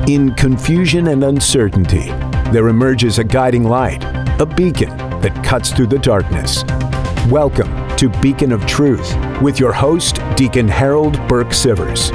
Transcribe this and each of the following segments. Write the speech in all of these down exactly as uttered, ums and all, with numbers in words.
In confusion and uncertainty, there emerges a guiding light, a beacon that cuts through the darkness. Welcome to Beacon of Truth with your host, Deacon Harold Burke Sivers.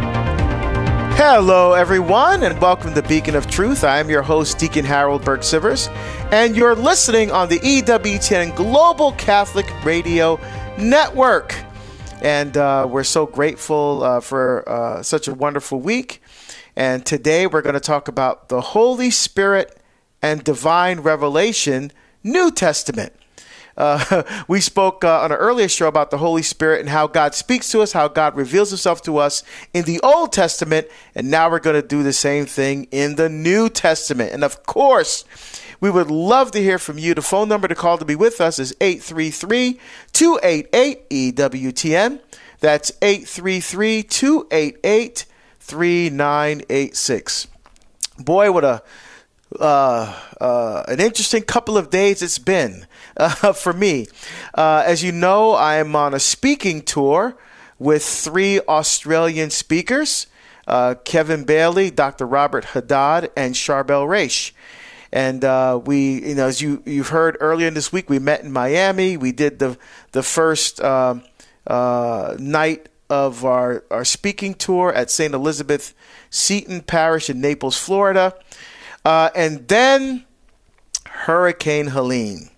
Hello, everyone, and welcome to Beacon of Truth. I am your host, Deacon Harold Burke Sivers, and you're listening on the E W T N Global Catholic Radio Network. And uh, we're so grateful uh, for uh, such a wonderful week. And today we're going to talk about the Holy Spirit and Divine Revelation, New Testament. Uh, we spoke uh, on an earlier show about the Holy Spirit and how God speaks to us, how God reveals himself to us in the Old Testament. And now we're going to do the same thing in the New Testament. And of course, we would love to hear from you. The phone number to call to be with us is eight three three, two eight eight, E W T N. That's eight three three, two eight eight, three nine eight six. Boy, what a uh, uh, an interesting couple of days it's been uh, for me. Uh, as you know, I'm on a speaking tour with three Australian speakers, uh, Kevin Bailey, Doctor Robert Haddad, and Charbel Raish. And uh, we, you know, as you you've heard earlier in this week, we met in Miami. We did the the first uh, uh, night of our our speaking tour at Saint Elizabeth Seton Parish in Naples, Florida, uh, and then Hurricane Helene.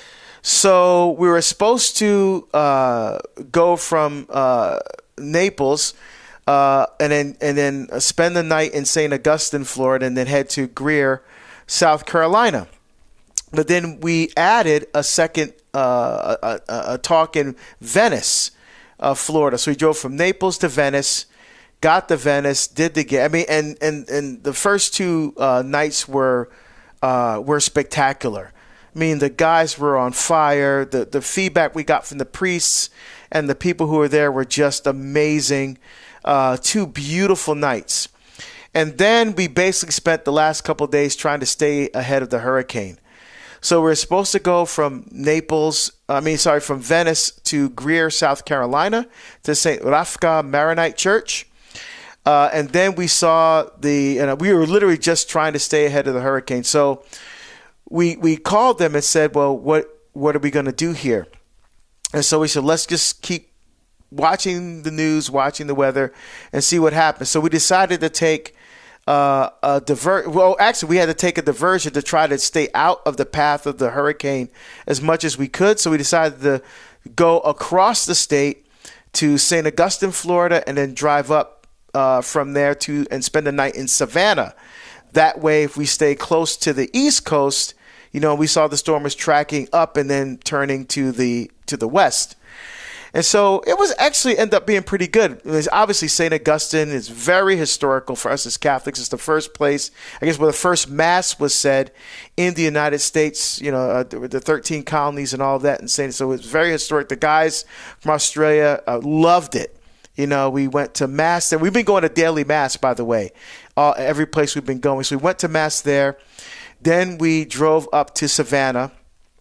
So we were supposed to uh, go from uh, Naples. Uh, and then and then spend the night in Saint Augustine, Florida, and then head to Greer, South Carolina. But then we added a second uh, a, a, a talk in Venice, uh, Florida. So we drove from Naples to Venice, got to Venice, did the game. I mean, and and and the first two uh, nights were uh, were spectacular. I mean, the guys were on fire. The the feedback we got from the priests and the people who were there were just amazing. Uh, two beautiful nights. And then we basically spent the last couple of days trying to stay ahead of the hurricane. So we're supposed to go from Naples, I mean, sorry, from Venice to Greer, South Carolina, to Saint Rafka Maronite Church. Uh, and then we saw the, you know, we were literally just trying to stay ahead of the hurricane. So we we called them and said, well, what, what are we going to do here? And so we said, let's just keep watching the news, watching the weather, and see what happens. So we decided to take uh, a divert. Well, actually, we had to take a diversion to try to stay out of the path of the hurricane as much as we could. So we decided to go across the state to Saint Augustine, Florida, and then drive up uh, from there to and spend the night in Savannah. That way, if we stay close to the East Coast, you know, we saw the storm was tracking up and then turning to the to the west. And so it was actually ended up being pretty good. It was obviously, Saint Augustine is very historical for us as Catholics. It's the first place, I guess, where the first Mass was said in the United States, you know, uh, the thirteen colonies and all of that. And Saint, so it's very historic. The guys from Australia uh, loved it. You know, we went to Mass there. We've been going to daily Mass, by the way, uh, every place we've been going. So we went to Mass there. Then we drove up to Savannah.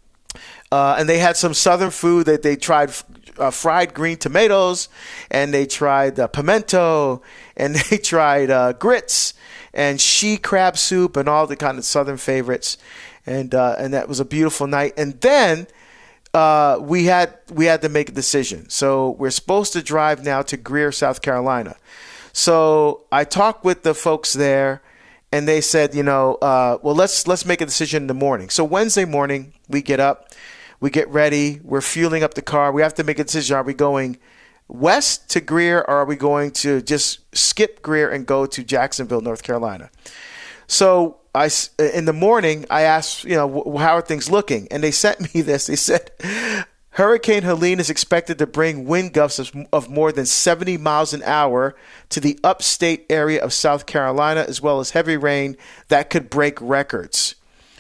Uh, and they had some Southern food that they tried. Uh, fried green tomatoes, and they tried uh, pimento, and they tried uh, grits and she crab soup and all the kind of Southern favorites, and uh, and that was a beautiful night. And then uh, we had we had to make a decision. So we're supposed to drive now to Greer, South Carolina. So I talked with the folks there, and they said, you know, uh, well, let's let's make a decision in the morning. So Wednesday morning we get up. We get ready. We're fueling up the car. We have to make a decision. Are we going west to Greer, or are we going to just skip Greer and go to Jacksonville, North Carolina? So I, in the morning, I asked, you know, how are things looking? And they sent me this. They said, Hurricane Helene is expected to bring wind gusts of, of more than seventy miles an hour to the upstate area of South Carolina, as well as heavy rain that could break records.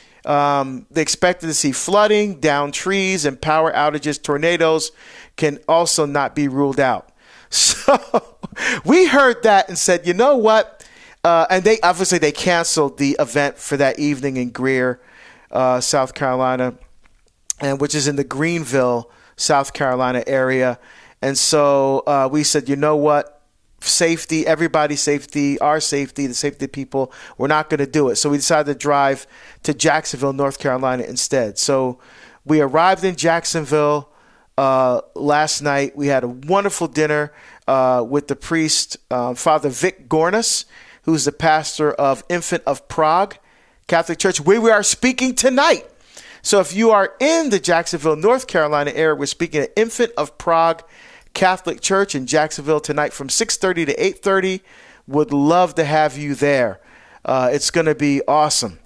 Um, they expected to see flooding, downed trees, and power outages. Tornadoes can also not be ruled out. So we heard that and said, you know what? Uh, and they obviously they canceled the event for that evening in Greer, uh, South Carolina, and which is in the Greenville, South Carolina area. And so uh, we said, you know what? safety, everybody's safety, our safety, the safety of people, we're not going to do it. So we decided to drive to Jacksonville, North Carolina instead. So we arrived in Jacksonville uh, last night. We had a wonderful dinner uh, with the priest, uh, Father Vic Gornas, who's the pastor of Infant of Prague Catholic Church, where we are speaking tonight. So if you are in the Jacksonville, North Carolina area, we're speaking at Infant of Prague Catholic Church in Jacksonville tonight from six thirty to eight thirty. Would love to have you there. Uh, it's going to be awesome.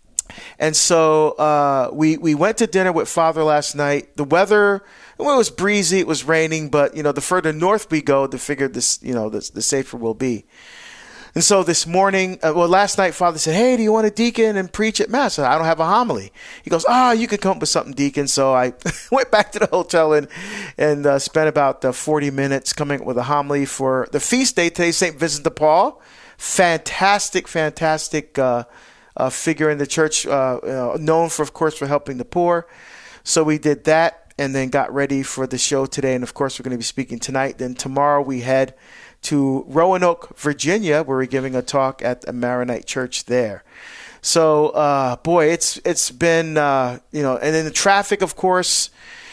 And so uh, we we went to dinner with Father last night. The weather, well, it was breezy, it was raining, but you know, the further north we go, the figure this, you know, the, the safer we'll be. And so this morning, uh, well, last night, Father said, "Hey, do you want to deacon and preach at Mass?" I said, "I don't have a homily." He goes, "Oh, you can come up with something, deacon." So I went back to the hotel and and uh, spent about uh, forty minutes coming up with a homily for the feast day today, Saint Vincent de Paul. Fantastic, fantastic uh, uh, figure in the church, uh, uh, known for, of course, for helping the poor. So we did that and then got ready for the show today. And, of course, we're going to be speaking tonight. Then tomorrow we head to Roanoke, Virginia, where we're giving a talk at a Maronite church there. So, uh, boy, it's it's been, uh, you know, and then the traffic, of course,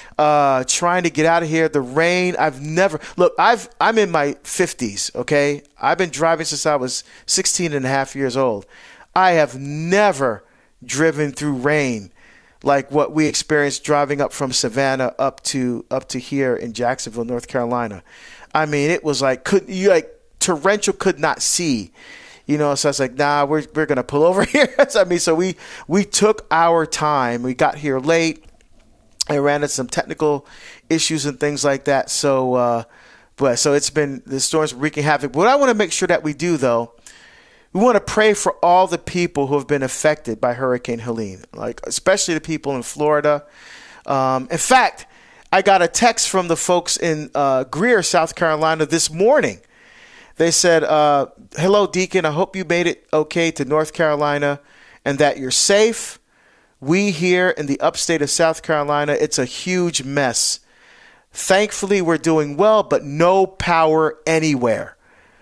uh, trying to get out of here. The rain, I've never, look, I've, I'm in my fifties, okay? I've been driving since I was sixteen and a half years old. I have never driven through rain like what we experienced driving up from Savannah up to up to here in Jacksonville, North Carolina. I mean, it was like, could you like torrential, could not see, you know, so I was like, nah, we're, we're going to pull over here. So, I mean, so we, we took our time. We got here late and ran into some technical issues and things like that. So, uh, but so it's been, the storm's wreaking havoc. What I want to make sure that we do, though, we want to pray for all the people who have been affected by Hurricane Helene, like especially the people in Florida. Um, in fact, I got a text from the folks in uh, Greer, South Carolina this morning. They said, uh, "Hello, Deacon. I hope you made it okay to North Carolina and that you're safe. We here in the upstate of South Carolina, it's a huge mess. Thankfully, we're doing well, but no power anywhere."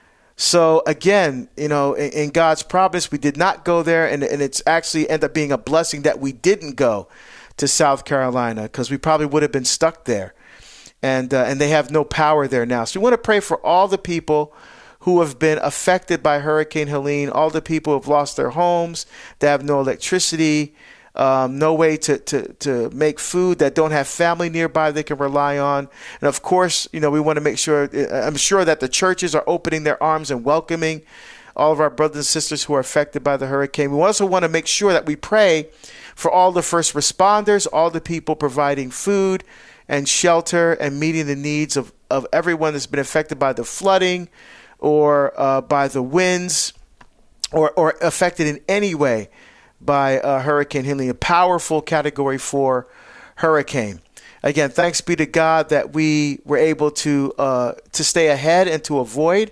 So again, you know, in, in God's providence, we did not go there, and, and it's actually ended up being a blessing that we didn't go to South Carolina, because we probably would have been stuck there, and uh, and they have no power there now. So we want to pray for all the people who have been affected by Hurricane Helene, all the people who have lost their homes, that have no electricity, um, no way to, to, to make food, that don't have family nearby they can rely on. And of course, you know, we want to make sure, I'm sure that the churches are opening their arms and welcoming all of our brothers and sisters who are affected by the hurricane. We also want to make sure that we pray for all the first responders, all the people providing food and shelter and meeting the needs of, of everyone that's been affected by the flooding or uh, by the winds or, or affected in any way by uh, Hurricane Helene, a powerful Category four hurricane. Again, thanks be to God that we were able to uh, to stay ahead and to avoid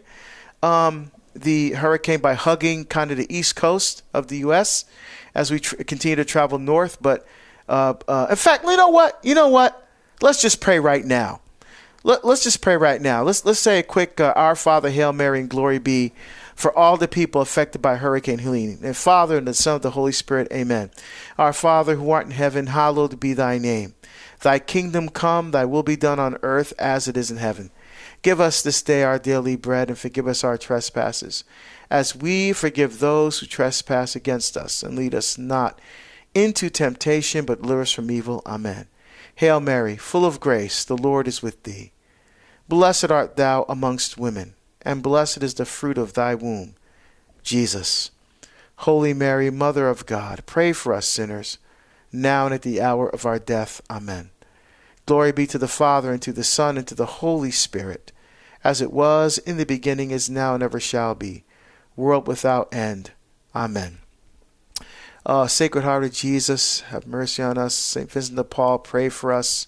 um, the hurricane by hugging kind of the east coast of the U S as we tr- continue to travel north. But uh, uh, in fact, you know what? You know what? Let's just pray right now. Let, let's just pray right now. Let's let's say a quick uh, Our Father, Hail Mary, and Glory be for all the people affected by Hurricane Helene. And Father, and the Son, and the Holy Spirit, amen. Our Father, who art in heaven, hallowed be thy name. Thy kingdom come, thy will be done on earth as it is in heaven. Give us this day our daily bread, and forgive us our trespasses, as we forgive those who trespass against us. And lead us not into temptation, but deliver us from evil. Amen. Hail Mary, full of grace, the Lord is with thee. Blessed art thou amongst women, and blessed is the fruit of thy womb, Jesus. Holy Mary, Mother of God, pray for us sinners, now and at the hour of our death. Amen. Glory be to the Father, and to the Son, and to the Holy Spirit, as it was in the beginning, is now, and ever shall be, world without end. Amen. Uh, Sacred Heart of Jesus, have mercy on us. Saint Vincent de Paul, pray for us.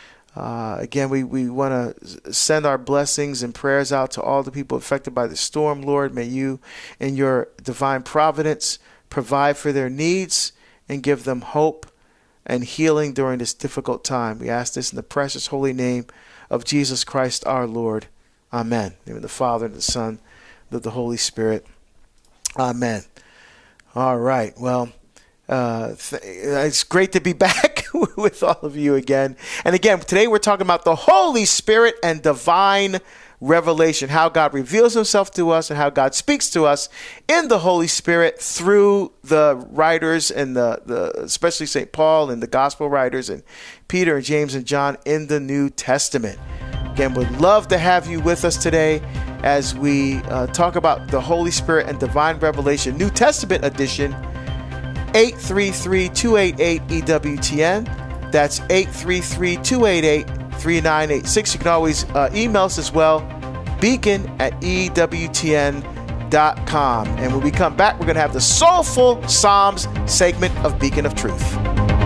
Uh, again, we, we want to send our blessings and prayers out to all the people affected by the storm. Lord, may you, in your divine providence, provide for their needs and give them hope and healing during this difficult time. We ask this in the precious holy name of Jesus Christ our Lord. Amen. In the name of the Father, and the Son, and of the Holy Spirit. Amen. All right. Well, uh, th- it's great to be back with all of you again. And again, today we're talking about the Holy Spirit and divine revelation, how God reveals himself to us and how God speaks to us in the Holy Spirit through the writers and the, the especially Saint Paul and the gospel writers and Peter and James and John in the New Testament. Again, would love to have you with us today as we uh, talk about the Holy Spirit and divine revelation, New Testament edition, eight three three, two eight eight, E W T N. That's eight three three, two eight eight, three nine eight six. You can always uh, email us as well, beacon at E W T N dot com. And when we come back, we're going to have the Soulful Psalms segment of Beacon of Truth.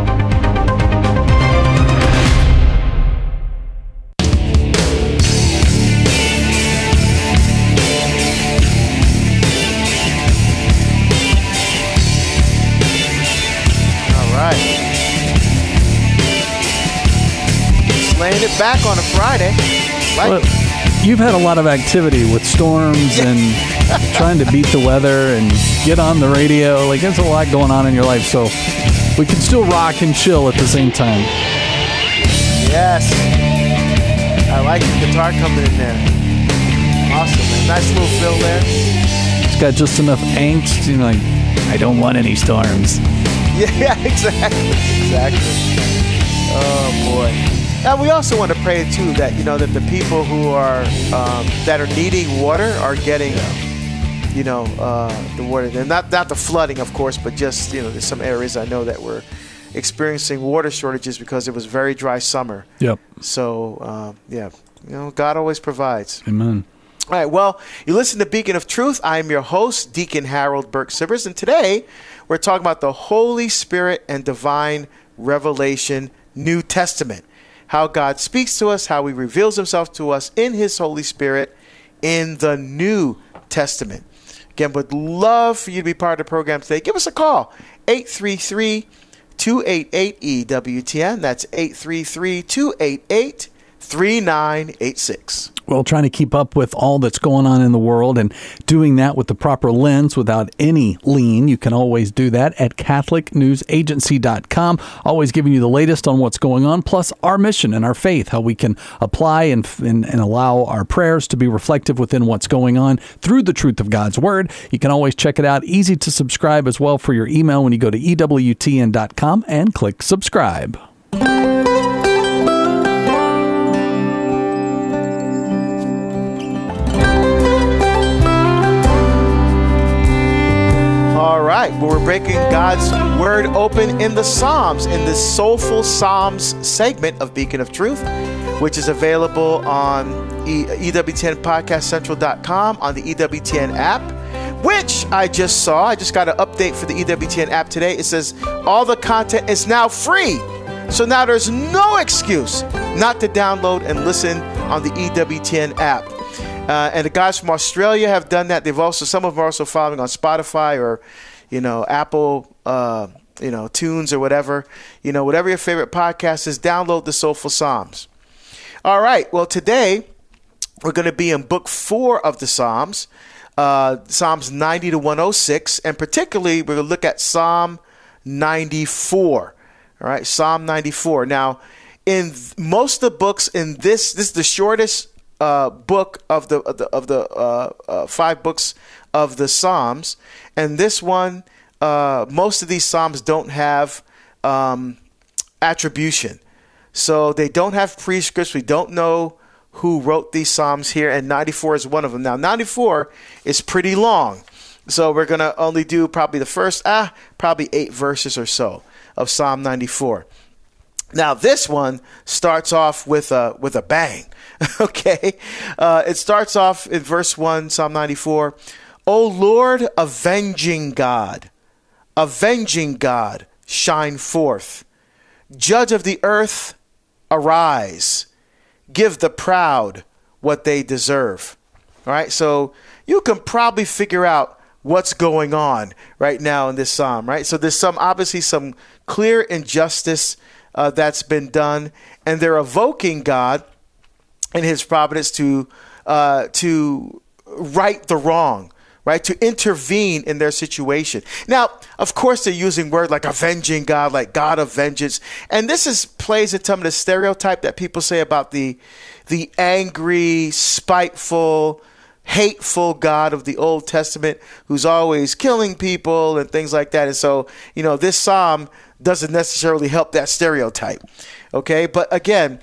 Laying it back on a Friday. Like well, you've had a lot of activity with storms yeah. and trying to beat the weather and get on the radio. Like, there's a lot going on in your life, so we can still rock and chill at the same time. Yes. I like the guitar coming in there. Awesome, man. Nice little fill there. It's got just enough angst. You know, like, I don't want any storms. Yeah, exactly. Exactly. Oh, boy. And we also want to pray, too, that, you know, that the people who are, um, that are needing water are getting, you know, uh, the water. And not, not the flooding, of course, but just, you know, there's some areas I know that were experiencing water shortages because it was very dry summer. Yep. So, uh, yeah, you know, God always provides. Amen. All right, well, you listen to Beacon of Truth. I am your host, Deacon Harold Burke-Sivers, and today we're talking about the Holy Spirit and divine revelation, New Testament. How God speaks to us, how he reveals himself to us in his Holy Spirit in the New Testament. Again, would love for you to be part of the program today. Give us a call, eight three three, two eight eight, E W T N. That's eight three three, two eight eight, three nine eight six. Well, trying to keep up with all that's going on in the world and doing that with the proper lens without any lean, you can always do that at Catholic News Agency dot com. Always giving you the latest on what's going on, plus our mission and our faith, how we can apply and, and, and allow our prayers to be reflective within what's going on through the truth of God's Word. You can always check it out. Easy to subscribe as well for your email when you go to E W T N dot com and click subscribe. All right, well, we're breaking God's Word open in the Psalms, in this Soulful Psalms segment of Beacon of Truth, which is available on E W T N podcast central dot com, on the E W T N app, which I just saw. I just got an update for the E W T N app today. It says all the content is now free. So now there's no excuse not to download and listen on the E W T N app. Uh, and the guys from Australia have done that. They've also, some of them are also following on Spotify or, you know, Apple, uh, you know, Tunes or whatever. You know, whatever your favorite podcast is, download the Soulful Psalms. All right. Well, today we're going to be in book four of the Psalms, uh, Psalms ninety to one oh six. And particularly, we're going to look at Psalm ninety-four. All right. Psalm ninety-four. Now, in most of the books in this, this is the shortest Uh, book of the of the, of the uh, uh, five books of the Psalms, and this one, uh, most of these Psalms don't have um, attribution, so they don't have prescripts. We don't know who wrote these Psalms here, and ninety-four is one of them. Now, ninety-four is pretty long, so we're gonna only do probably the first ah probably eight verses or so of Psalm ninety-four. Now, this one starts off with a with a bang. Okay, uh, it starts off in verse one, Psalm ninety-four. O Lord, avenging God, avenging God, shine forth. Judge of the earth, arise. Give the proud what they deserve. All right, so you can probably figure out what's going on right now in this psalm, right? So there's some obviously some clear injustice uh, that's been done, and they're evoking God in his providence to uh, to right the wrong, right? To intervene in their situation. Now, of course, they're using words like avenging God, like God of vengeance. And this is plays into some of the stereotype that people say about the the angry, spiteful, hateful God of the Old Testament who's always killing people and things like that. And so, you know, this psalm doesn't necessarily help that stereotype. Okay. But again,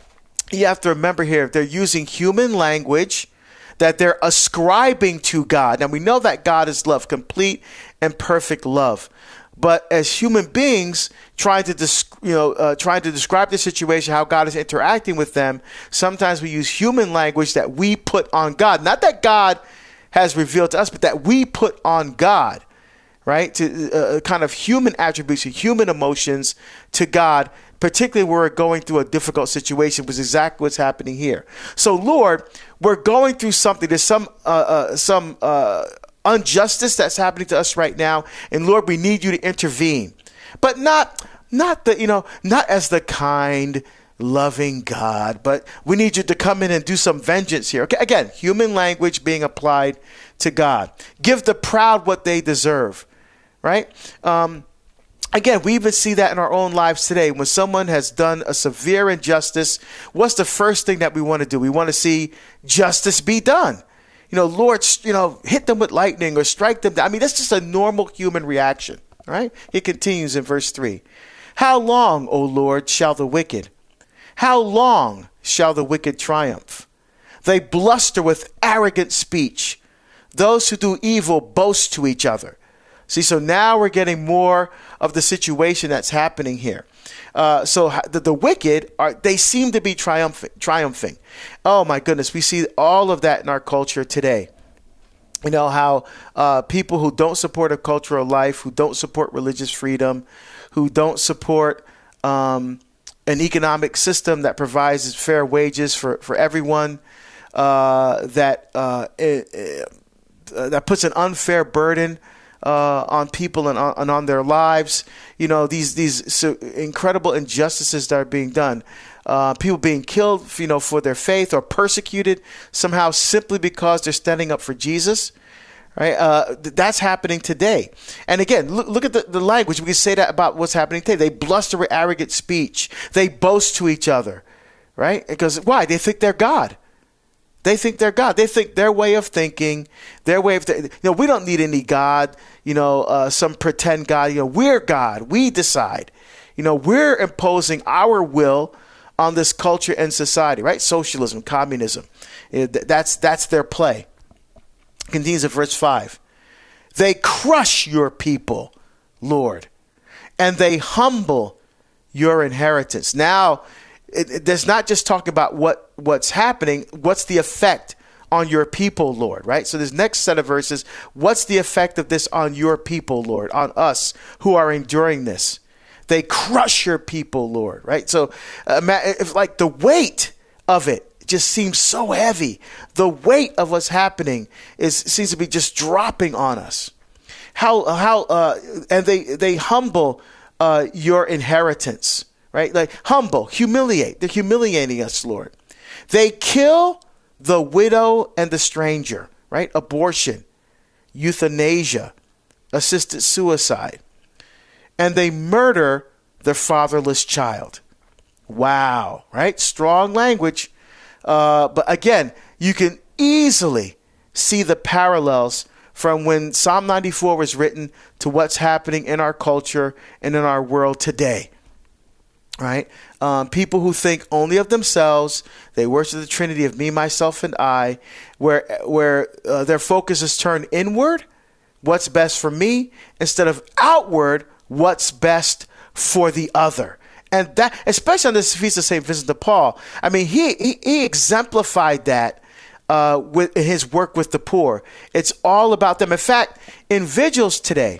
you have to remember here, they're using human language that they're ascribing to God. Now, we know that God is love, complete and perfect love. But as human beings trying to, dis- you know, uh, trying to describe the situation, how God is interacting with them, sometimes we use human language that we put on God. Not that God has revealed to us, but that we put on God, right? To uh, kind of human attributes, human emotions to God, particularly when we're going through a difficult situation, which is exactly what's happening here. So, Lord, we're going through something. There's some uh, uh, some uh, injustice that's happening to us right now, and Lord, we need you to intervene, but not not the you know not as the kind, loving God, but we need you to come in and do some vengeance here. Okay, again, human language being applied to God. Give the proud what they deserve, right? Um, Again, we even see that in our own lives today. When someone has done a severe injustice, what's the first thing that we want to do? We want to see justice be done. You know, Lord, you know, hit them with lightning or strike them down. I mean, that's just a normal human reaction, right? It continues in verse three. How long, O Lord, shall the wicked? How long shall the wicked triumph? They bluster with arrogant speech. Those who do evil boast to each other. See, so now we're getting more of the situation that's happening here. Uh, so the, the wicked, are they seem to be triumphing, triumphing. Oh, my goodness. We see all of that in our culture today. You know, how uh, people who don't support a cultural life, who don't support religious freedom, who don't support um, an economic system that provides fair wages for, for everyone, uh, that uh, it, uh, that puts an unfair burden Uh, on people and on, and on their lives, you know, these these so incredible injustices that are being done, uh, people being killed, you know, for their faith or persecuted somehow simply because they're standing up for Jesus, right? Uh, th- that's happening today. And again, look, look at the, the language. We can say that about what's happening today. They bluster with arrogant speech. They boast to each other, right? Because why? They think they're God. They think they're God. They think their way of thinking, their way of, th- you know, we don't need any God, you know, uh, some pretend God, you know, we're God. We decide, you know, we're imposing our will on this culture and society, right? Socialism, communism. It, that's, that's their play. Continues in verse five. They crush your people, Lord, and they humble your inheritance. Now, It, it, there's not just talking about what, what's happening. What's the effect on your people, Lord, right? So this next set of verses, what's the effect of this on your people, Lord, on us who are enduring this? They crush your people, Lord, right? So uh, if like the weight of it just seems so heavy. The weight of what's happening is seems to be just dropping on us. How, how, uh, and they, they humble uh, your inheritance. Right? Like humble, humiliate. They're humiliating us, Lord. They kill the widow and the stranger, right? Abortion, euthanasia, assisted suicide. And they murder the fatherless child. Wow, right? Strong language. Uh, but again, you can easily see the parallels from when Psalm ninety-four was written to what's happening in our culture and in our world today. Right? Um, people who think only of themselves, they worship the Trinity of me, myself, and I, where where uh, their focus is turned inward, what's best for me, instead of outward, what's best for the other. And that, especially on this feast of Saint Vincent de Paul, I mean, he he, he exemplified that uh, with his work with the poor. It's all about them. In fact, in vigils today,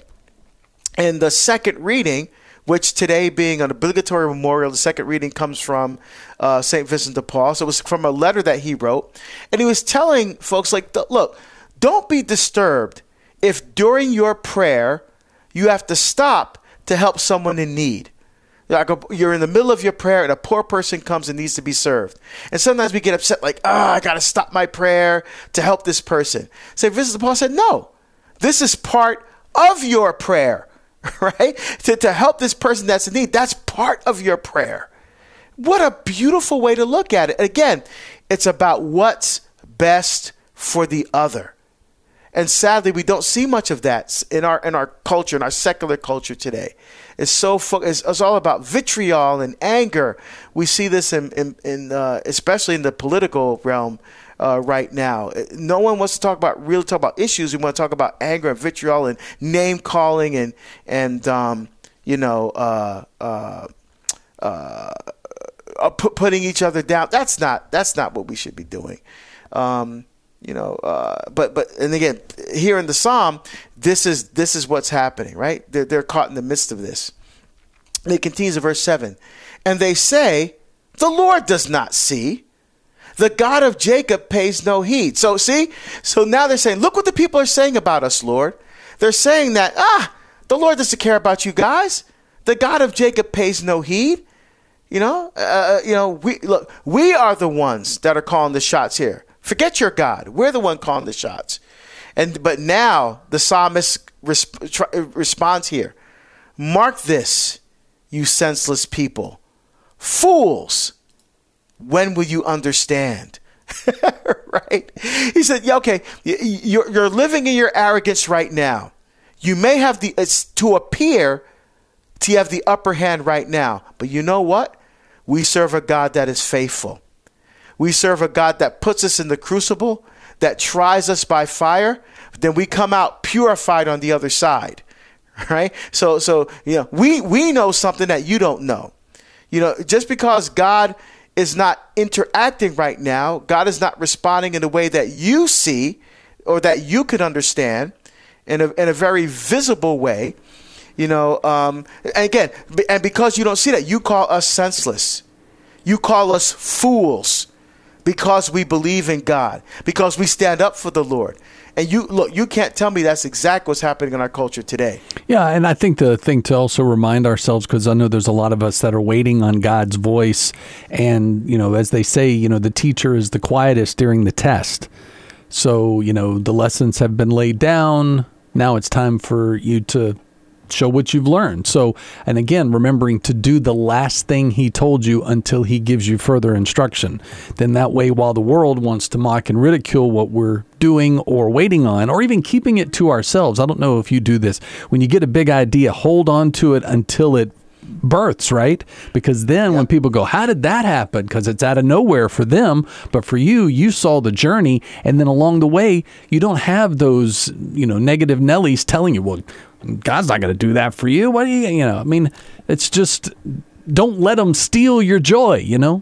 in the second reading, which today being an obligatory memorial, the second reading comes from uh, Saint Vincent de Paul. So it was from a letter that he wrote. And he was telling folks, like, look, don't be disturbed if during your prayer you have to stop to help someone in need. Like a, you're in the middle of your prayer and a poor person comes and needs to be served. And sometimes we get upset like, oh, I got to stop my prayer to help this person. So Vincent Paul said, no, this is part of your prayer, right? To, to help this person that's in need, that's part of your prayer. What a beautiful way to look at it. Again, it's about what's best for the other. And sadly, we don't see much of that in our in our culture, in our secular culture today. It's so fo- it's, it's all about vitriol and anger. We see this in in, in uh, especially in the political realm uh, right now. No one wants to talk about really talk about issues. We want to talk about anger and vitriol and name calling and and um, you know uh, uh, uh, uh, putting each other down. That's not that's not what we should be doing. Um, You know, uh, but but and again, here in the Psalm, this is this is what's happening, right? They're, they're caught in the midst of this. And it continues in verse seven, and they say, "The Lord does not see. The God of Jacob pays no heed." So see, so now they're saying, "Look what the people are saying about us, Lord." They're saying that ah, the Lord doesn't care about you guys. The God of Jacob pays no heed. You know, uh, you know, we look, we are the ones that are calling the shots here. Forget your God. We're the one calling the shots. And but now the psalmist resp- tr- responds here. Mark this, you senseless people. Fools, when will you understand? Right? He said, yeah, okay, you're, you're living in your arrogance right now. You may have the, it's to appear to have the upper hand right now. But you know what? We serve a God that is faithful. We serve a God that puts us in the crucible, that tries us by fire. Then we come out purified on the other side, right? So, so you know, we we know something that you don't know. You know, just because God is not interacting right now, God is not responding in a way that you see or that you could understand in a in a very visible way. You know, um, and again, and because you don't see that, you call us senseless. You call us fools. Because we believe in God, because we stand up for the Lord. And you look, you can't tell me that's exactly what's happening in our culture today. Yeah, and I think the thing to also remind ourselves, because I know there's a lot of us that are waiting on God's voice. And, you know, as they say, you know, the teacher is the quietest during the test. So, you know, the lessons have been laid down. Now it's time for you to show what you've learned. So, and again, remembering to do the last thing he told you until he gives you further instruction. Then that way, while the world wants to mock and ridicule what we're doing or waiting on, or even keeping it to ourselves. I don't know if you do this. When you get a big idea, hold on to it until it births, right? Because then yep. when people go, how did that happen? Because it's out of nowhere for them. But for you, you saw the journey. And then along the way, you don't have those, you know, negative Nellies telling you, well, God's not going to do that for you. What do you, you know, I mean, it's just, don't let them steal your joy, you know?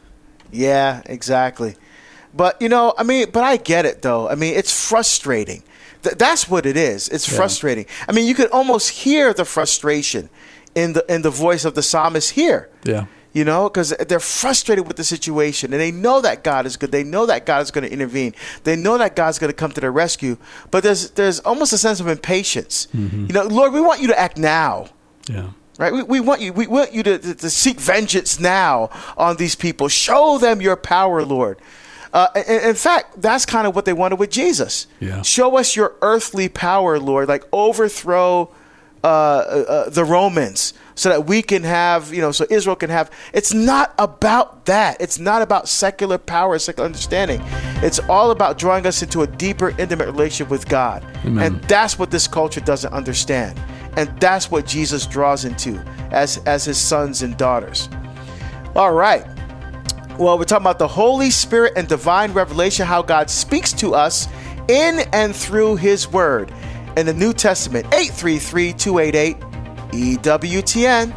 Yeah, exactly. But, you know, I mean, but I get it, though. I mean, it's frustrating. Th- that's what it is. It's yeah. frustrating. I mean, you could almost hear the frustration in the in the voice of the psalmist here. Yeah. You know, because they're frustrated with the situation, and they know that God is good. They know that God is going to intervene. They know that God's going to come to their rescue. But there's there's almost a sense of impatience. Mm-hmm. You know, Lord, we want you to act now. Yeah. Right? We, we want you. We want you to, to, to seek vengeance now on these people. Show them your power, Lord. Uh, in, in fact, that's kind of what they wanted with Jesus. Yeah. Show us your earthly power, Lord. Like overthrow uh, uh, the Romans, so that we can have, you know, so Israel can have. It's not about that. It's not about secular power, secular understanding. It's all about drawing us into a deeper, intimate relationship with God. Amen. And that's what this culture doesn't understand. And that's what Jesus draws into as, as his sons and daughters. All right. Well, we're talking about the Holy Spirit and divine revelation, how God speaks to us in and through his word. In the New Testament, eight three three, two eight eight, E W T N.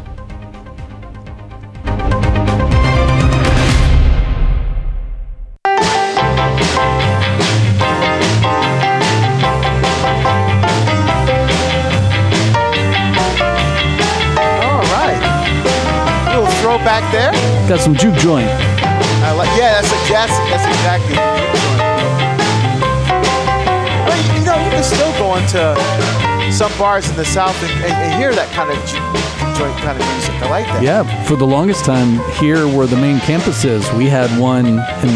All right. Little throwback there. Got some juke joint. I like, yeah, that's a jazz. That's exactly what juke joint. Well, you know, you can still go into some bars in the South and, and, and hear that kind of juke. joint kind of music. I like that. Yeah, for the longest time here where the main campus is, we had one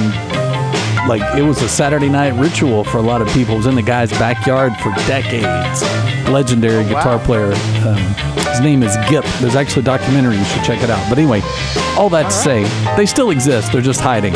in, like, it was a Saturday night ritual for a lot of people. It was in the guy's backyard for decades. Legendary oh, wow. guitar player. Um, his name is Gip. There's actually a documentary. You should check it out. But anyway, all that all to right. say, they still exist. They're just hiding.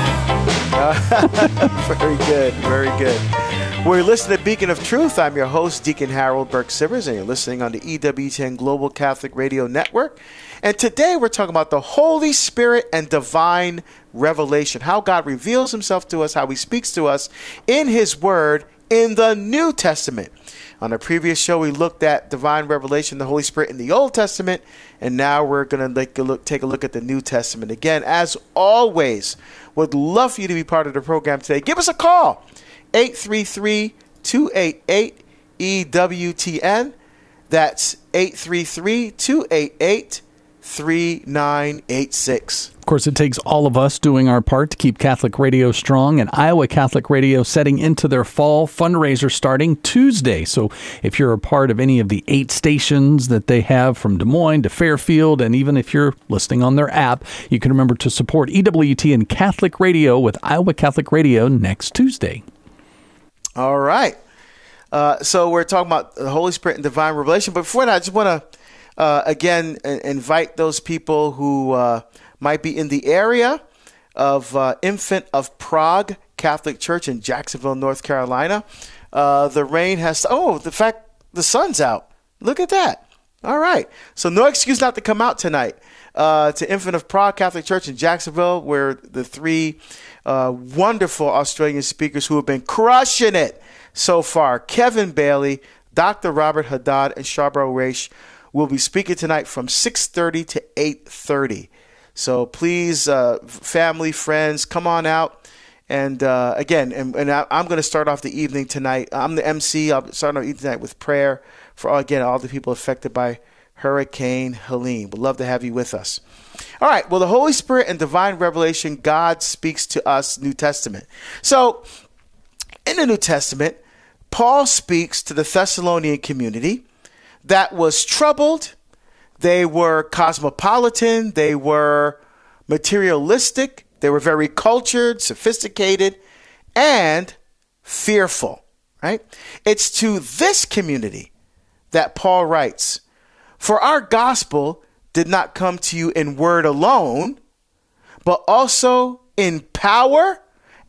uh, very good. Very good. We're listening to Beacon of Truth. I'm your host, Deacon Harold Burke-Sivers, and you're listening on the E W ten Global Catholic Radio Network. And today we're talking about the Holy Spirit and divine revelation, how God reveals himself to us, how he speaks to us in his word in the New Testament. On a previous show, we looked at divine revelation, the Holy Spirit in the Old Testament, and now we're going to take a look, take a look at the New Testament. Again, as always, would love for you to be part of the program today. Give us a call. eight three three, two eight eight, E W T N. That's eight three three, two eight eight, three nine eight six. Of course, it takes all of us doing our part to keep Catholic radio strong, and Iowa Catholic Radio setting into their fall fundraiser starting Tuesday. So if you're a part of any of the eight stations that they have from Des Moines to Fairfield, and even if you're listening on their app, you can remember to support E W T and Catholic Radio with Iowa Catholic Radio next Tuesday. All right. Uh, so we're talking about the Holy Spirit and divine revelation. But before that, I just want to, uh, again, uh, invite those people who uh, might be in the area of uh, Infant of Prague Catholic Church in Jacksonville, North Carolina. Uh, the rain has, oh, the fact the sun's out. Look at that. All right. So no excuse not to come out tonight uh, to Infant of Prague Catholic Church in Jacksonville, where the three uh, wonderful Australian speakers who have been crushing it so far, Kevin Bailey, Doctor Robert Haddad, and Charbel Raish, will be speaking tonight from six thirty to eight thirty. So please, uh, family, friends, come on out. And uh, again, and, and I, I'm going to start off the evening tonight. I'm the M C. I'll start off the evening tonight with prayer for, again, all the people affected by Hurricane Helene. We'd love to have you with us. All right. Well, the Holy Spirit and divine revelation, God speaks to us, New Testament. So in the New Testament, Paul speaks to the Thessalonian community that was troubled. They were cosmopolitan. They were materialistic. They were very cultured, sophisticated, and fearful, right? It's to this community that Paul writes, "For our gospel did not come to you in word alone, but also in power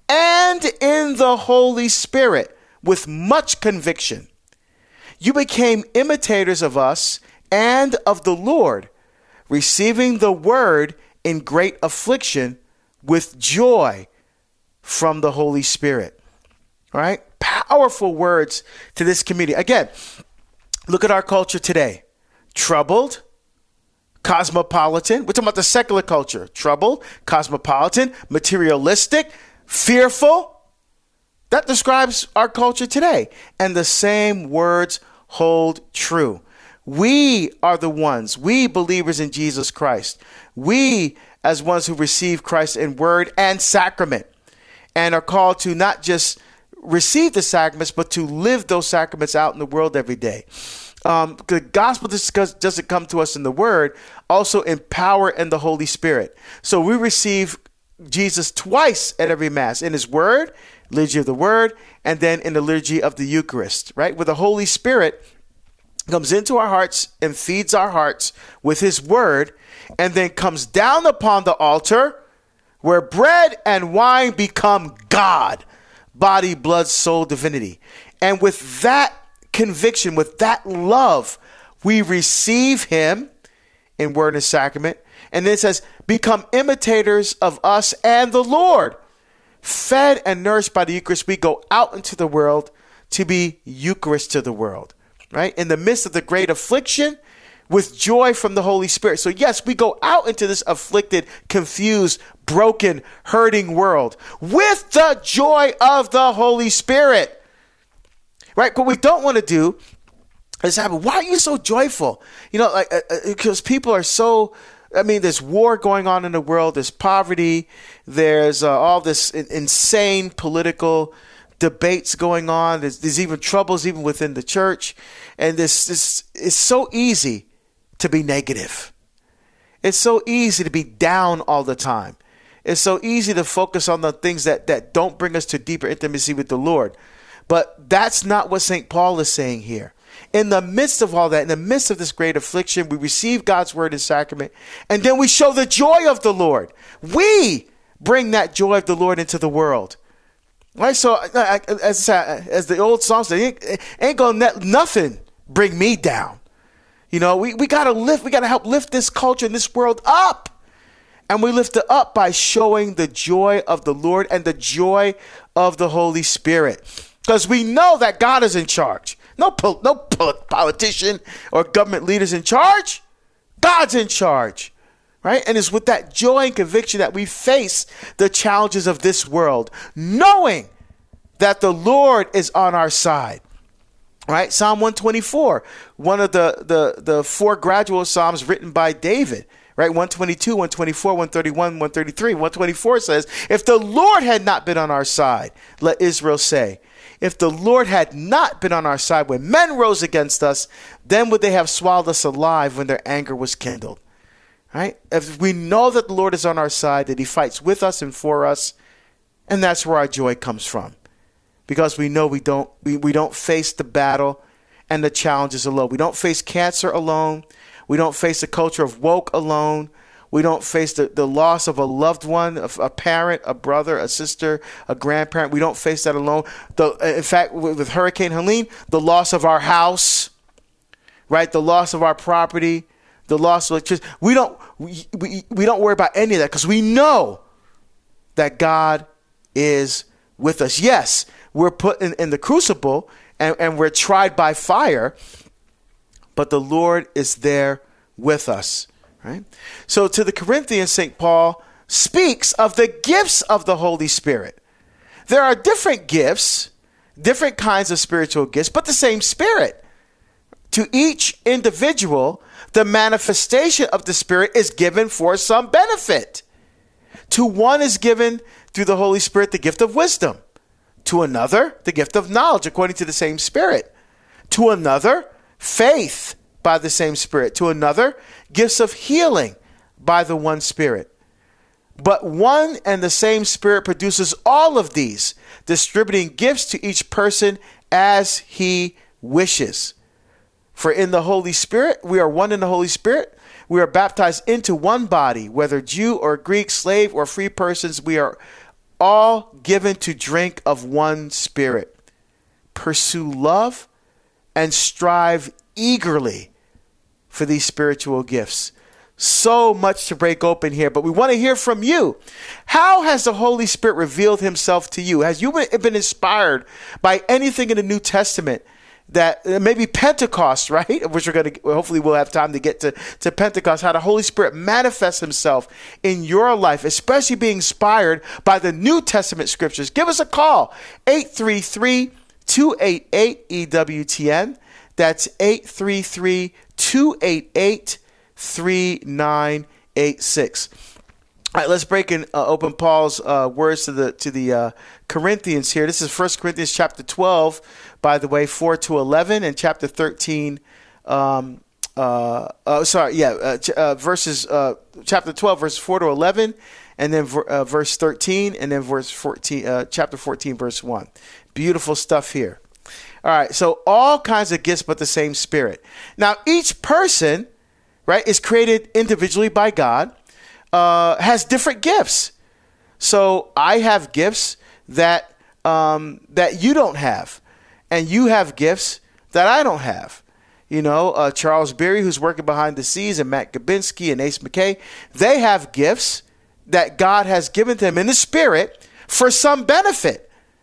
and in the Holy Spirit with much conviction. You became imitators of us and of the Lord, receiving the word in great affliction with joy from the Holy Spirit." All right? Powerful words to this community. Again, look at our culture today. Troubled, cosmopolitan. We're talking about the secular culture. Troubled, cosmopolitan, materialistic, fearful. That describes our culture today. And the same words hold true. We are the ones, we believers in Jesus Christ, we as ones who receive Christ in word and sacrament, and are called to not just receive the sacraments, but to live those sacraments out in the world every day. Um, the gospel doesn't come to us in the word, also in power and the Holy Spirit. So we receive Jesus twice at every Mass, in his word, liturgy of the word, and then in the liturgy of the Eucharist, right? Where the Holy Spirit comes into our hearts and feeds our hearts with his word, and then comes down upon the altar where bread and wine become God, body, blood, soul, divinity. And with that conviction, with that love, we receive him in word and sacrament. And then it says, become imitators of us and the Lord. Fed and nourished by the Eucharist, we go out into the world to be Eucharist to the world. Right? In the midst of the great affliction, with joy from the Holy Spirit. So yes, we go out into this afflicted, confused, broken, hurting world with the joy of the Holy Spirit. Right? What we don't want to do is have, why are you so joyful? You know, like, uh, because people are so, I mean, there's war going on in the world. There's poverty. There's uh, all this in- insane political debates going on. There's, there's even troubles even within the church. And this, this it's so easy to be negative. It's so easy to be down all the time. It's so easy to focus on the things that, that don't bring us to deeper intimacy with the Lord. But that's not what Saint Paul is saying here. In the midst of all that, in the midst of this great affliction, we receive God's word and sacrament, and then we show the joy of the Lord. We bring that joy of the Lord into the world. Right? So as, as the old song says, ain't, ain't gonna let nothing bring me down. You know, we, we gotta lift, we gotta help lift this culture and this world up. And we lift it up by showing the joy of the Lord and the joy of the Holy Spirit. Because we know that God is in charge. No, no politician or government leaders in charge. God's in charge, right? And it's with that joy and conviction that we face the challenges of this world, knowing that the Lord is on our side, right? Psalm one twenty-four, one of the, the, the four gradual psalms written by David, right? one twenty-two, one twenty-four, one thirty-one, one thirty-three. one twenty-four says, if the Lord had not been on our side, let Israel say, if the Lord had not been on our side when men rose against us, then would they have swallowed us alive when their anger was kindled. Right? If we know that the Lord is on our side, that he fights with us and for us, and that's where our joy comes from. Because we know we don't we, we don't face the battle and the challenges alone. We don't face cancer alone. We don't face the culture of woke alone. We don't face the, the loss of a loved one, a, a parent, a brother, a sister, a grandparent. We don't face that alone. The, in fact, with, with Hurricane Helene, the loss of our house, right? The loss of our property, the loss of electricity. We don't, we, we, we don't worry about any of that because we know that God is with us. Yes, we're put in, in the crucible and, and we're tried by fire, but the Lord is there with us. Right? So to the Corinthians, Saint Paul speaks of the gifts of the Holy Spirit. There are different gifts, different kinds of spiritual gifts, but the same Spirit. To each individual, the manifestation of the Spirit is given for some benefit. To one is given through the Holy Spirit the gift of wisdom. To another, the gift of knowledge according to the same Spirit. To another, faith by the same Spirit. To another, gifts of healing by the one Spirit. But one and the same Spirit produces all of these, distributing gifts to each person as he wishes. For in the Holy Spirit, we are one in the Holy Spirit. We are baptized into one body, whether Jew or Greek, slave or free persons. We are all given to drink of one Spirit. Pursue love and strive eagerly for these spiritual gifts. So much to break open here, but we want to hear from you. How has the Holy Spirit revealed himself to you? Has you been inspired by anything in the New Testament that maybe Pentecost, right? Which we're going to, hopefully we'll have time to get to, to Pentecost, how the Holy Spirit manifests himself in your life, especially being inspired by the New Testament scriptures. Give us a call, eight three three, two eight eight, E W T N. That's eight three three, two eight eight, three nine eight six. All right, let's break and uh, open Paul's uh, words to the to the uh, Corinthians here. This is First Corinthians chapter twelve, by the way, four to eleven, and chapter thirteen. Um, uh, uh, sorry, yeah, uh, ch- uh, verses uh, chapter twelve, verses four to eleven, and then ver- uh, verse thirteen, and then verse fourteen, uh, chapter fourteen, verse one. Beautiful stuff here. All right, so all kinds of gifts, but the same Spirit. Now, each person, right, is created individually by God, uh, has different gifts. So I have gifts that um, that you don't have, and you have gifts that I don't have. You know, uh, Charles Berry, who's working behind the scenes, and Matt Gabinski and Ace McKay, they have gifts that God has given them in the Spirit for some benefit.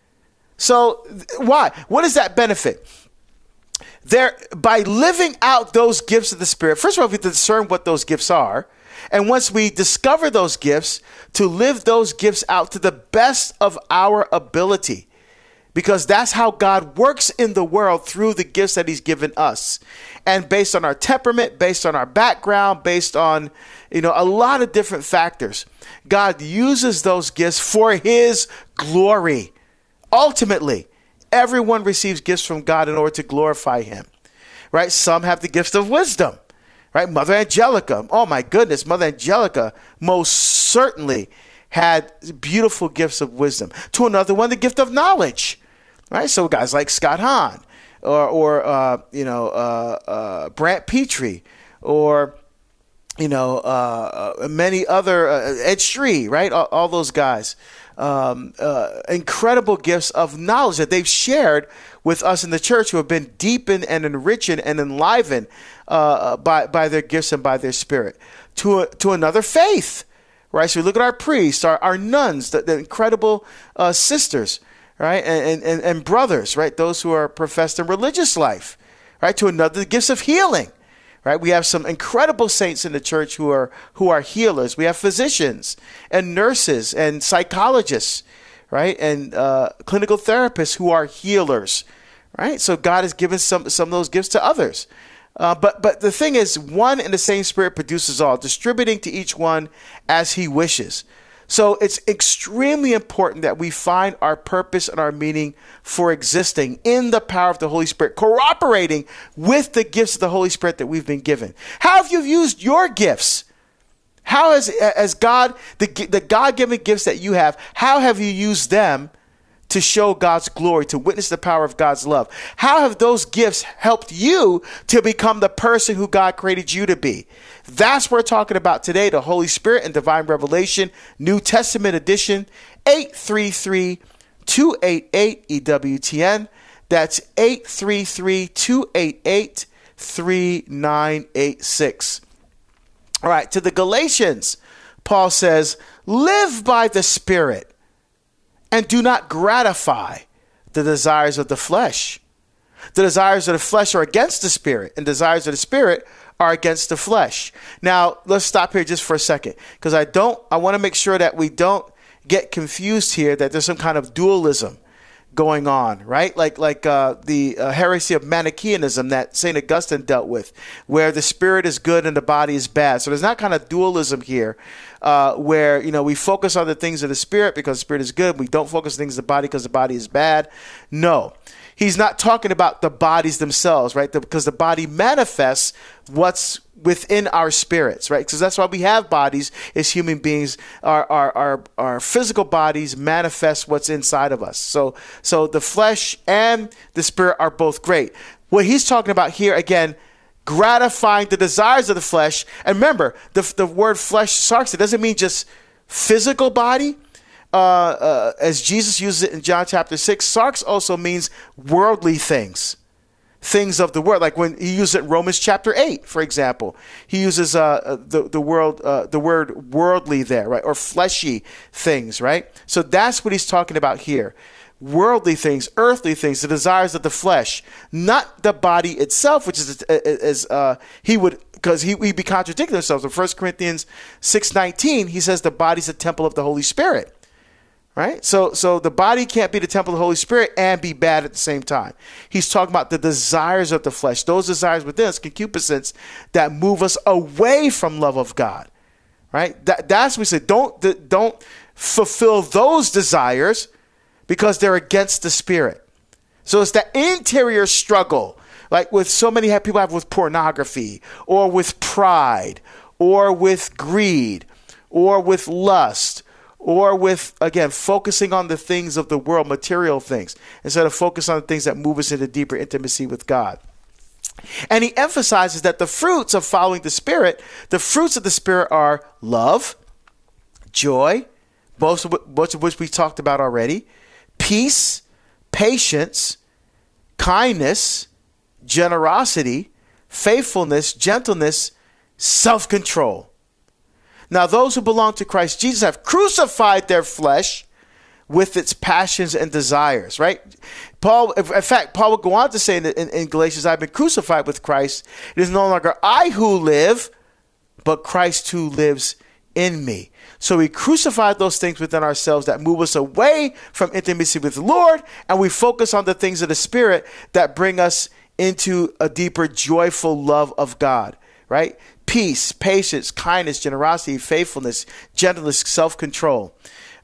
So why? What is that benefit? There, by living out those gifts of the Spirit, first of all, we have to discern what those gifts are. And once we discover those gifts, to live those gifts out to the best of our ability. Because that's how God works in the world through the gifts that he's given us. And based on our temperament, based on our background, based on, you know, a lot of different factors, God uses those gifts for his glory. Ultimately, everyone receives gifts from God in order to glorify him, right? Some have the gift of wisdom, right? Mother Angelica. Oh my goodness. Mother Angelica most certainly had beautiful gifts of wisdom. To another one, the gift of knowledge, right? So guys like Scott Hahn or, or uh, you know, uh, uh, Brant Petrie or, you know, uh, uh, many other, uh, Ed Shree, right? All, all those guys. Um, uh, incredible gifts of knowledge that they've shared with us in the church, who have been deepened and enriched and enlivened uh, by by their gifts and by their spirit. To a, to another, faith, right? So we look at our priests, our, our nuns, the, the incredible uh, sisters, right, and, and and brothers, right? Those who are professed in religious life, right? To another, the gifts of healing. Right, we have some incredible saints in the church who are who are healers. We have physicians and nurses and psychologists, right, and uh, clinical therapists who are healers, right. So God has given some some of those gifts to others, uh, but but the thing is, one and the same Spirit produces all, distributing to each one as He wishes. So it's extremely important that we find our purpose and our meaning for existing in the power of the Holy Spirit, cooperating with the gifts of the Holy Spirit that we've been given. How have you used your gifts? How has, as God, the, the God-given gifts that you have, how have you used them to show God's glory, to witness the power of God's love? How have those gifts helped you to become the person who God created you to be? That's what we're talking about today, the Holy Spirit and Divine Revelation, New Testament edition, eight three three, two eight eight, E W T N. That's eight three three, two eight eight, three nine eight six. All right, to the Galatians, Paul says, live by the Spirit and do not gratify the desires of the flesh. The desires of the flesh are against the Spirit, and desires of the Spirit are against the flesh. Now, let's stop here just for a second, because I don't, I want to make sure that we don't get confused here, that there's some kind of dualism going on, right? Like like uh, the uh, heresy of Manichaeanism that Saint Augustine dealt with, where the spirit is good and the body is bad. So there's not kind of dualism here, uh, where, you know, we focus on the things of the spirit because the spirit is good. We don't focus on things of the body because the body is bad. No. He's not talking about the bodies themselves, right? The, because the body manifests what's within our spirits, right? Because that's why we have bodies as human beings. Our, our our our physical bodies manifest what's inside of us. So so the flesh and the spirit are both great. What he's talking about here, again, gratifying the desires of the flesh. And remember, the the word flesh, sarx, it doesn't mean just physical body. Uh, uh, as Jesus uses it in John chapter six, sarx also means worldly things, things of the world. Like when he uses it in Romans chapter eight, for example, he uses uh, the the world uh, the word worldly there, right, or fleshy things, right? So that's what he's talking about here: worldly things, earthly things, the desires of the flesh, not the body itself, which is as uh, he would. Because he we'd be contradicting himself. In First Corinthians six nineteen, he says the body's a temple of the Holy Spirit. Right? So so the body can't be the temple of the Holy Spirit and be bad at the same time. He's talking about the desires of the flesh, those desires within us, concupiscence, that move us away from love of God. Right? That, that's what we said. Don't, don't fulfill those desires because they're against the Spirit. So it's that interior struggle, like with so many people have with pornography or with pride or with greed or with lust, or with, again, focusing on the things of the world, material things, instead of focus on the things that move us into deeper intimacy with God. And he emphasizes that the fruits of following the Spirit, the fruits of the Spirit are love, joy, both of, both of which we talked about already, peace, patience, kindness, generosity, faithfulness, gentleness, self-control. Now, those who belong to Christ Jesus have crucified their flesh with its passions and desires, right? Paul, in fact, Paul would go on to say in, in, in Galatians, I've been crucified with Christ. It is no longer I who live, but Christ who lives in me. So we crucified those things within ourselves that move us away from intimacy with the Lord, and we focus on the things of the Spirit that bring us into a deeper, joyful love of God, right? Peace, patience, kindness, generosity, faithfulness, gentleness, self-control.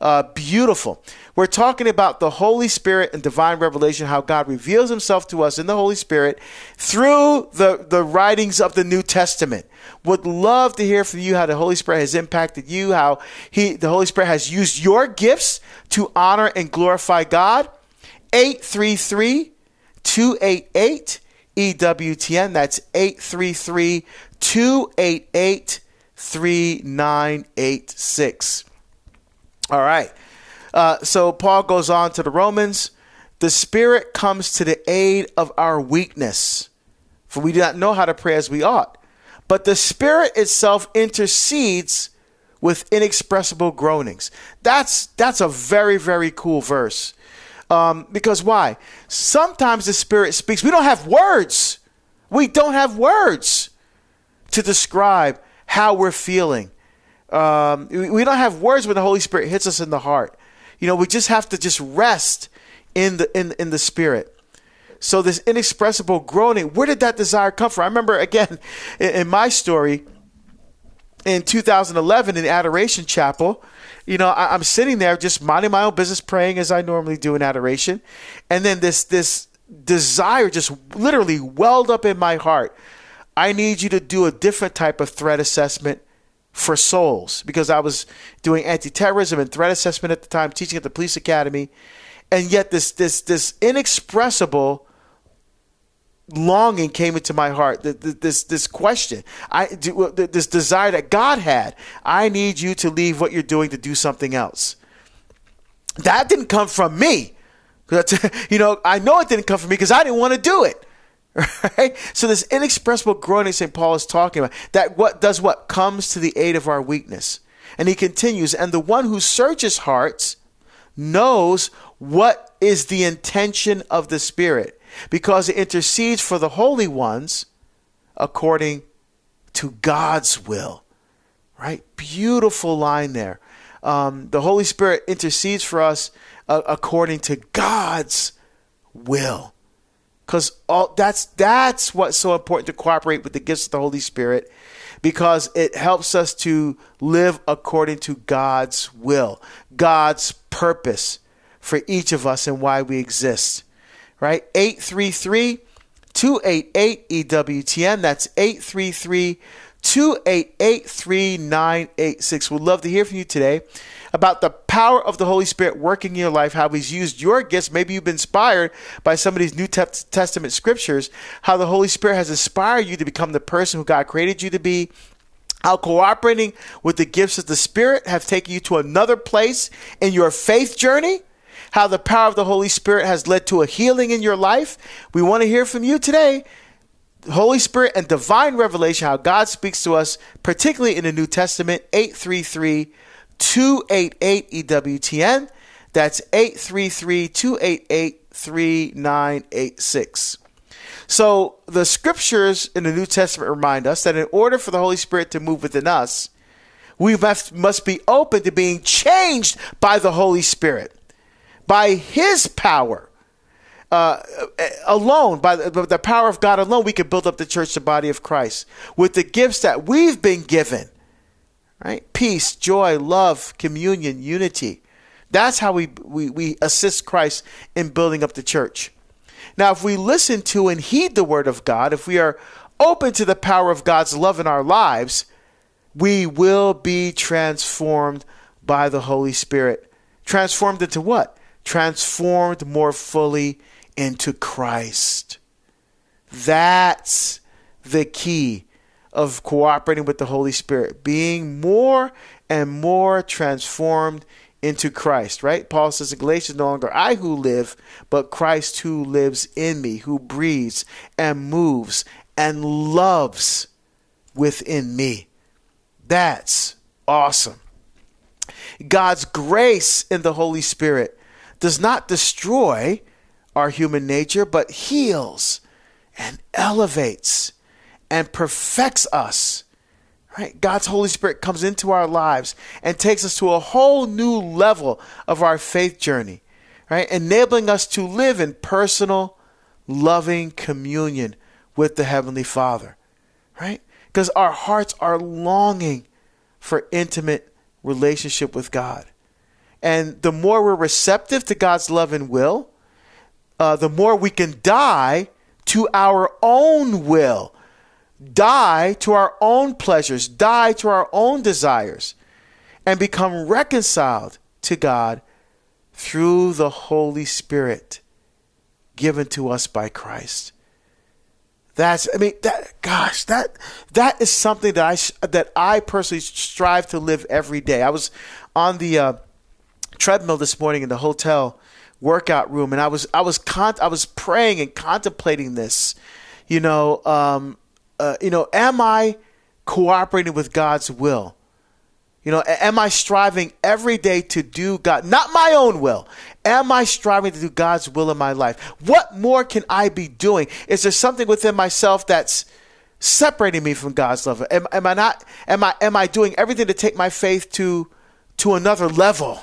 Uh, beautiful. We're talking about the Holy Spirit and divine revelation, how God reveals himself to us in the Holy Spirit through the, the writings of the New Testament. Would love to hear from you how the Holy Spirit has impacted you, how he, the Holy Spirit has used your gifts to honor and glorify God. eight three three, two eight eight, E W T N. That's eight three three, two eight eight, three nine eight six. All right. Uh, so Paul goes on to the Romans. The Spirit comes to the aid of our weakness, for we do not know how to pray as we ought. But the Spirit itself intercedes with inexpressible groanings. That's that's a very, very cool verse. Um, because why? Sometimes the Spirit speaks. We don't have words. We don't have words to describe how we're feeling. Um, we don't have words when the Holy Spirit hits us in the heart. You know, we just have to just rest in the in in the Spirit. So this inexpressible groaning, where did that desire come from? I remember, again, in, in my story, in two thousand eleven in Adoration Chapel, you know, I, I'm sitting there just minding my own business, praying as I normally do in adoration. And then this this desire just literally welled up in my heart. I need you to do a different type of threat assessment for souls, because I was doing anti-terrorism and threat assessment at the time, teaching at the police academy. And yet this this this inexpressible longing came into my heart, this this question, I this desire that God had. I need you to leave what you're doing to do something else. That didn't come from me. You know, I know it didn't come from me because I didn't want to do it. Right? So this inexpressible groaning Saint Paul is talking about, that what does what comes to the aid of our weakness. And he continues, and the one who searches hearts knows what is the intention of the Spirit, because it intercedes for the holy ones according to God's will. Right? Beautiful line there. Um, the Holy Spirit intercedes for us uh, according to God's will. Because all that's that's what's so important, to cooperate with the gifts of the Holy Spirit, because it helps us to live according to God's will, God's purpose for each of us and why we exist. Right? eight three three, two eight eight, E W T N. That's eight three three, two eight eight, three nine eight six. We'd love to hear from you today about the power of the Holy Spirit working in your life, how he's used your gifts. Maybe you've been inspired by some of these New Testament scriptures, how the Holy Spirit has inspired you to become the person who God created you to be, how cooperating with the gifts of the Spirit have taken you to another place in your faith journey, how the power of the Holy Spirit has led to a healing in your life. We want to hear from you today. Holy Spirit and divine revelation, how God speaks to us, particularly in the New Testament. eight three three, two eight eight, E W T N. That's eight three three, two eight eight, three nine eight six. So the scriptures in the New Testament remind us that in order for the Holy Spirit to move within us, we must, must be open to being changed by the Holy Spirit, by his power. Uh, alone, by the, by the power of God alone, we can build up the church, the body of Christ, with the gifts that we've been given. Right? Peace, joy, love, communion, unity. That's how we, we, we assist Christ in building up the church. Now, if we listen to and heed the word of God, if we are open to the power of God's love in our lives, we will be transformed by the Holy Spirit. Transformed into what? Transformed more fully into Christ. That's the key of cooperating with the Holy Spirit, being more and more transformed into Christ, right? Paul says in Galatians, no longer I who live, but Christ who lives in me, who breathes and moves and loves within me. That's awesome. God's grace in the Holy Spirit does not destroy our human nature, but heals and elevates and perfects us. Right? God's Holy Spirit comes into our lives and takes us to a whole new level of our faith journey, right? Enabling us to live in personal, loving communion with the Heavenly Father, right? Because our hearts are longing for intimate relationship with God. And the more we're receptive to God's love and will, uh, the more we can die to our own will, die to our own pleasures, die to our own desires, and become reconciled to God through the Holy Spirit given to us by Christ. That's, I mean, that, gosh, that, that is something that I, that I personally strive to live every day. I was on the uh, treadmill this morning in the hotel workout room, and I was, I was, con- I was praying and contemplating this, you know, um, uh, you know, am I cooperating with God's will? You know, am I striving every day to do God, not my own will? Am I striving to do God's will in my life? What more can I be doing? Is there something within myself that's separating me from God's love? Am, am I not? Am I? Am I doing everything to take my faith to to another level?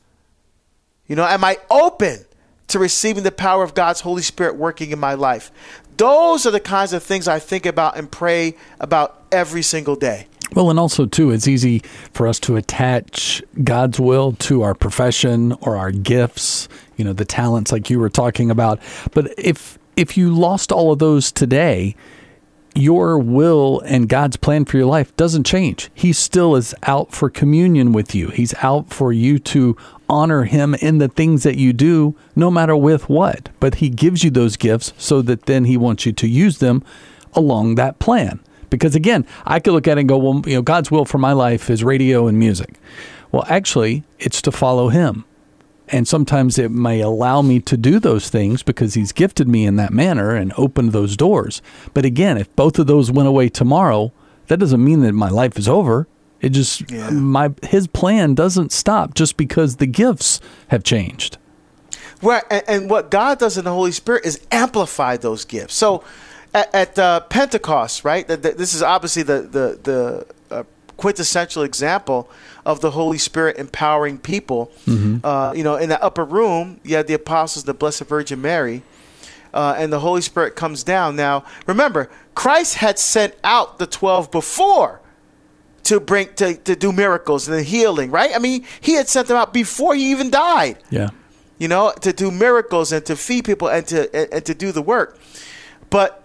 You know, am I open to receiving the power of God's Holy Spirit working in my life? Those are the kinds of things I think about and pray about every single day. Well, and also, too, it's easy for us to attach God's will to our profession or our gifts, you know, the talents like you were talking about. But if if you lost all of those today, your will and God's plan for your life doesn't change. He still is out for communion with you. He's out for you to honor him in the things that you do, no matter with what. But he gives you those gifts so that then he wants you to use them along that plan. Because again, I could look at it and go, well, you know, God's will for my life is radio and music. Well, actually, it's to follow him. And sometimes it may allow me to do those things because he's gifted me in that manner and opened those doors. But again, if both of those went away tomorrow, that doesn't mean that my life is over. It just, yeah. my his plan doesn't stop just because the gifts have changed. Right. And, and what God does in the Holy Spirit is amplify those gifts. So at, at uh, Pentecost, right, the, the, this is obviously the, the, the uh, quintessential example of the Holy Spirit empowering people. Mm-hmm. Uh, you know, in the upper room, you had the apostles, the Blessed Virgin Mary, uh, and the Holy Spirit comes down. Now, remember, Christ had sent out the twelve before to bring to, to do miracles and the healing, right? I mean, he had sent them out before he even died. Yeah, you know, to do miracles and to feed people and to and, and to do the work. But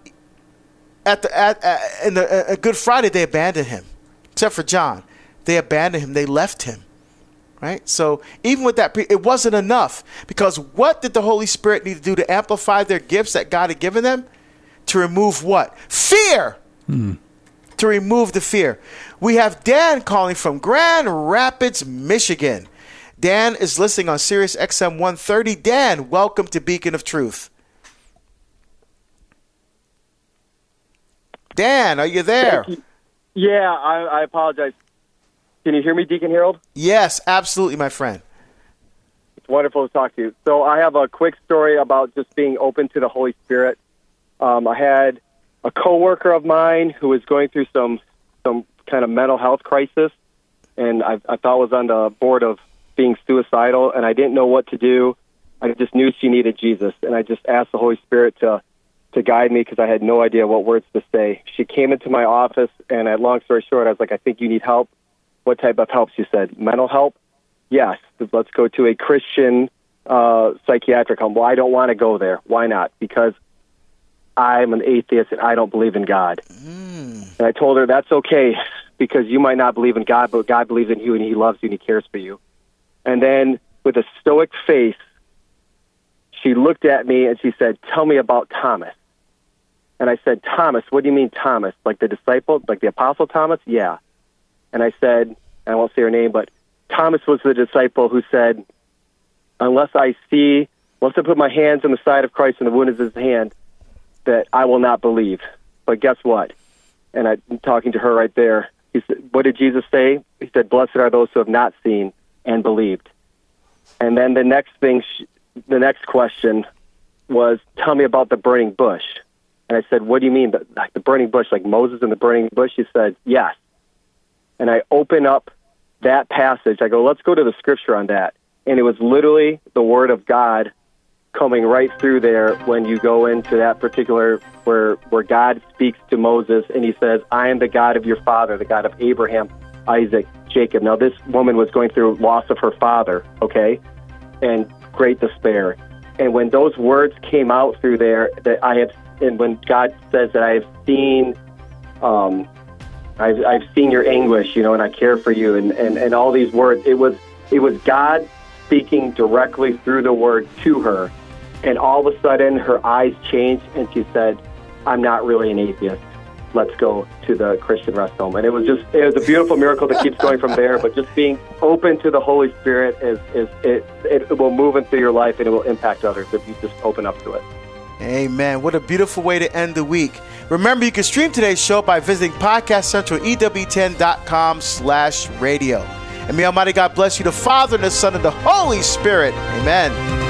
at the at, at in the uh, Good Friday, they abandoned him, except for John. They abandoned him. They left him, right? So even with that, it wasn't enough, because what did the Holy Spirit need to do to amplify their gifts that God had given them? To remove what? Fear. Hmm. To remove the fear. We have Dan calling from Grand Rapids, Michigan. Dan is listening on Sirius X M one thirty. Dan, welcome to Beacon of Truth. Dan, are you there? You. Yeah, I, I apologize. Can you hear me, Deacon Harold? Yes, absolutely, my friend. It's wonderful to talk to you. So I have a quick story about just being open to the Holy Spirit. Um, I had a coworker of mine who was going through some some kind of mental health crisis, and I, I thought was on the board of being suicidal, and I didn't know what to do. I just knew she needed Jesus, and I just asked the Holy Spirit to to guide me because I had no idea what words to say. She came into my office, and at long story short, I was like, I think you need help. What type of help? She said, mental help? Yes. Let's go to a Christian uh, psychiatric home. Well, I don't want to go there. Why not? Because I'm an atheist and I don't believe in God. Mm. And I told her, that's okay, because you might not believe in God, but God believes in you and he loves you and he cares for you. And then with a stoic face, she looked at me and she said, tell me about Thomas. And I said, Thomas, what do you mean Thomas? Like the disciple, like the Apostle Thomas? Yeah. And I said, and I won't say her name, but Thomas was the disciple who said, unless I see, unless I put my hands on the side of Christ and the wound is his hand, that I will not believe. But guess what? And I'm talking to her right there. He said, what did Jesus say? He said, blessed are those who have not seen and believed. And then the next thing, the next question was, tell me about the burning bush. And I said, what do you mean, the, like the burning bush, like Moses and the burning bush? She said, yes. And I open up that passage. I go, let's go to the scripture on that. And it was literally the word of God coming right through there when you go into that particular, where where God speaks to Moses and he says, I am the God of your father, the God of Abraham, Isaac, Jacob. Now, this woman was going through loss of her father, okay, and great despair. And when those words came out through there, that I have, and when God says that I have seen, um, I've, I've seen your anguish, you know, and I care for you, and, and, and all these words, it was it was God speaking directly through the word to her. And all of a sudden, her eyes changed, and she said, I'm not really an atheist. Let's go to the Christian rest home. And it was just, it was a beautiful miracle that keeps going from there. But just being open to the Holy Spirit, is, is it, it will move into your life, and it will impact others if you just open up to it. Amen. What a beautiful way to end the week. Remember, you can stream today's show by visiting Podcast Central, E W ten dot com slash radio. And may Almighty God bless you, the Father, and the Son, and the Holy Spirit. Amen.